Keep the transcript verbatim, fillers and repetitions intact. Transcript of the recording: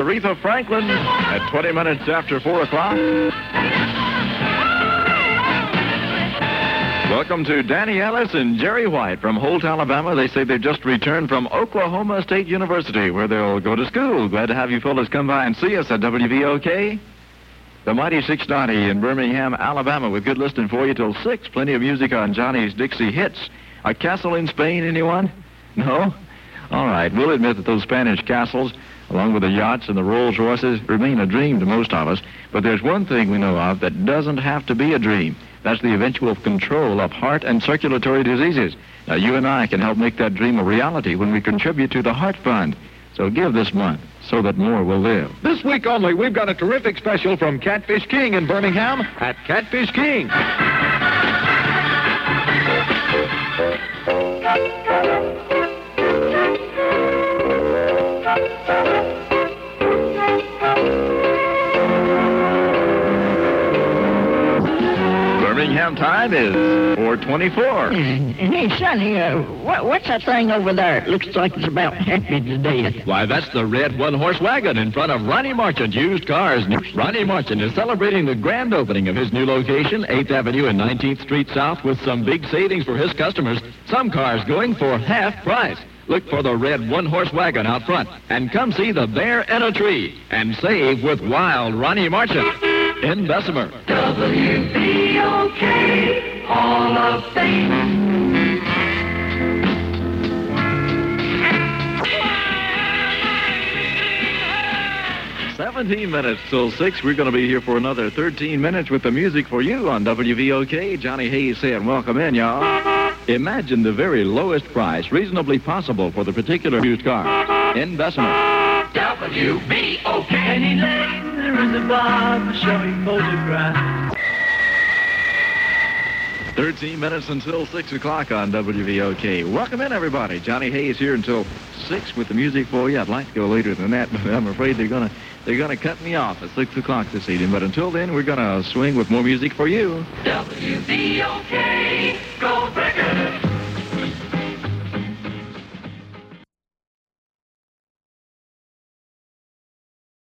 Aretha Franklin at twenty minutes after four o'clock. Welcome to Danny Ellis and Jerry White from Holt, Alabama. They say they've just returned from Oklahoma State University, where they'll go to school. Glad to have you fellas come by and see us at W V O K. The Mighty six ninety in Birmingham, Alabama, with good listening for you till six. Plenty of music on Johnny's Dixie Hits. A castle in Spain, anyone? No? All right, we'll admit that those Spanish castles, along with the yachts and the Rolls Royces, remain a dream to most of us. But there's one thing we know of that doesn't have to be a dream. That's the eventual control of heart and circulatory diseases. Now, you and I can help make that dream a reality when we contribute to the Heart Fund. So give this month so that more will live. This week only, we've got a terrific special from Catfish King in Birmingham at Catfish King. Birmingham time is four twenty-four. Hey, Sonny, uh, what, what's that thing over there? It looks like it's about happy today. Why, that's the red one-horse wagon in front of Ronnie Marchant Used Cars. Ronnie Marchant is celebrating the grand opening of his new location, eighth Avenue and nineteenth Street South, with some big savings for his customers. Some cars going for half price. Look for the red one-horse wagon out front. And come see the Bear in a Tree and save with Wild Ronnie Marchant in Bessemer. W V O K, Hall of Fame. seventeen minutes till six. We're going to be here for another thirteen minutes with the music for you on W V O K. Johnny Hayes saying welcome in, y'all. Imagine the very lowest price reasonably possible for the particular used car in Bessemer. W V O K. Penny Lane, there is a barber showing photographs. thirteen minutes until six o'clock on W V O K. Welcome in, everybody. Johnny Hayes here until six with the music for you. I'd like to go later than that, but I'm afraid they're going to they're gonna cut me off at six o'clock this evening. But until then, we're going to swing with more music for you. W V O K.